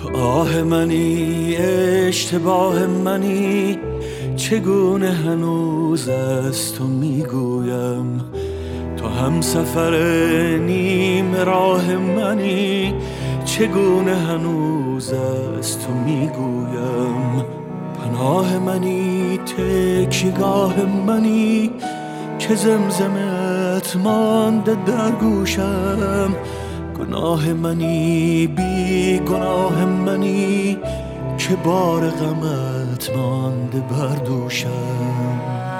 تو آه منی، اشتباه منی، چگونه هنوز از تو میگویم. تو هم سفر نیم راه منی، چگونه هنوز از تو میگویم. پناه منی، تکیه‌گاه منی، که زمزمت مانده در گوشم. گناه منی، بی گناه منی، که بار غمت مانده بر دوشم.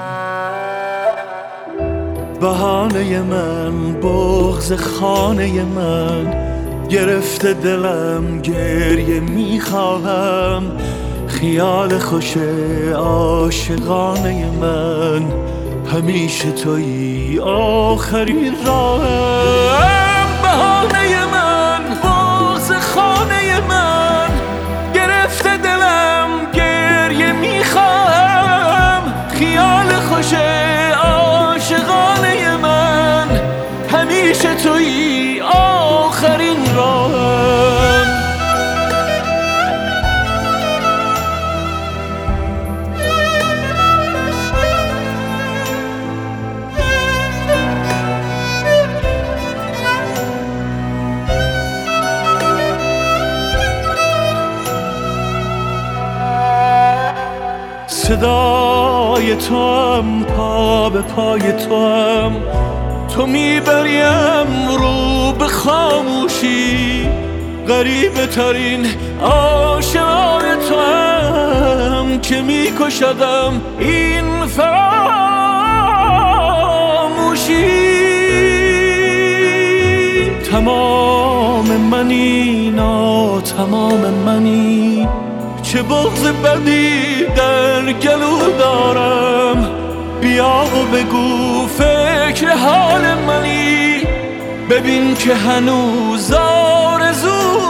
بهانه من، بغض خانه من، گرفته دلم گریه میخواهم. خیال خوش عاشقانه من، همیشه تویی آخرین راهم. بهانه من، بغض خانه من، گرفته دلم گریه میخواهم. خیال خوش عاشقانه من، همیشه تویی آخرین راهم. صدای توام، پا به پای توام، تو میبریم رو به خاموشی. غریبه ترین عاشقای توام، که میکشدم این فراموشی. تمام منی، ناتمام منی، چه بغض بدی در گلو دارم. بیا و بگو فکر حال منی، ببین که هنوز آرزو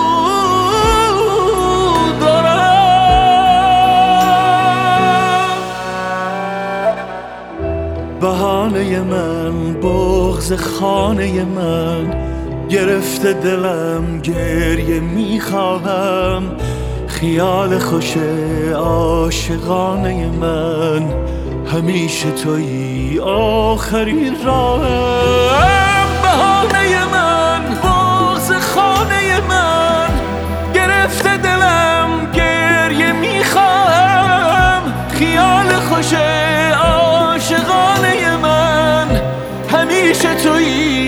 دارم. بهانه من، بغض خانه من، گرفته دلم گریه میخواهم. خیال خوش عاشقانه من، همیشه تویی آخرین راهم. بهانه من، بغض خانه من، گرفته دلم گریه میخواهم. خیال خوش عاشقانه من، همیشه تویی